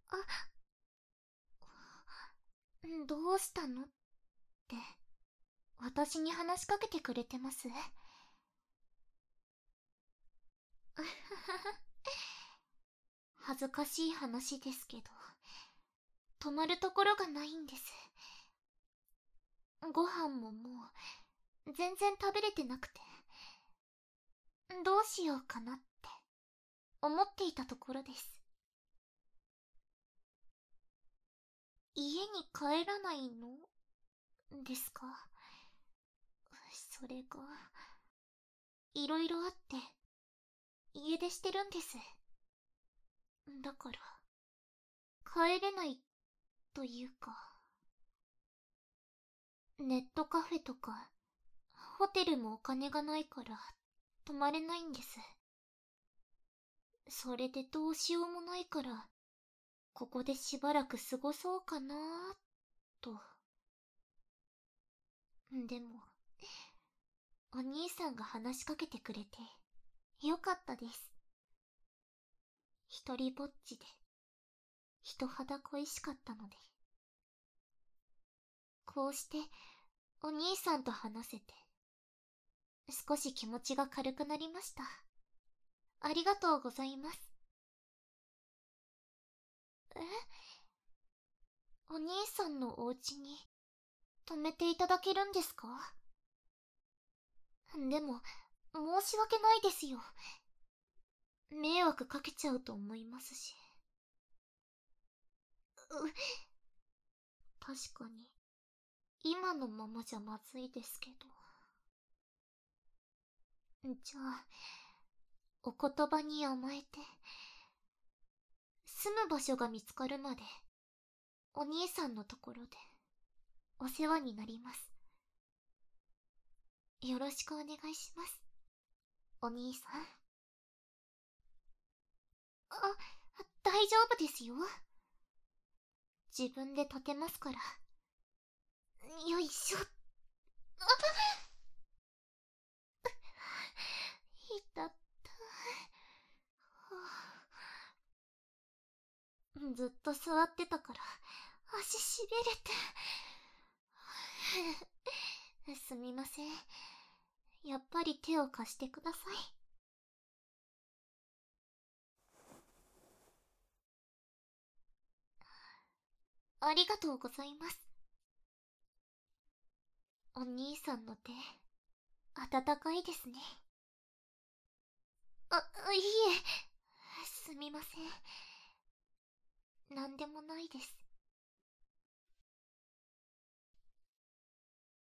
どうしたのって、私に話しかけてくれてます。恥ずかしい話ですけど、泊まるところがないんです。ご飯ももう、全然食べれてなくて、どうしようかなって、思っていたところです。家に帰らないのですか？それが、いろいろあって、家出してるんです。だから、帰れないというか、ネットカフェとか、ホテルもお金がないから、泊まれないんです。それでどうしようもないから、ここでしばらく過ごそうかなーと。でも、お兄さんが話しかけてくれて、よかったです。一人ぼっちで、人肌恋しかったので。こうして、お兄さんと話せて、少し気持ちが軽くなりました。ありがとうございます。え、お兄さんのお家に、泊めていただけるんですか？でも、申し訳ないですよ。迷惑かけちゃうと思いますし。確かに、今のままじゃまずいですけど。じゃあ、お言葉に甘えて、住む場所が見つかるまで、お兄さんのところで、お世話になります。よろしくお願いします。お兄さん。大丈夫ですよ。自分で立てますから。よいしょ。いたった。ずっと座ってたから、足しびれて。すみません。やっぱり手を貸してください。ありがとうございます。お兄さんの手、温かいですね。いえ、すみません。なんでもないです。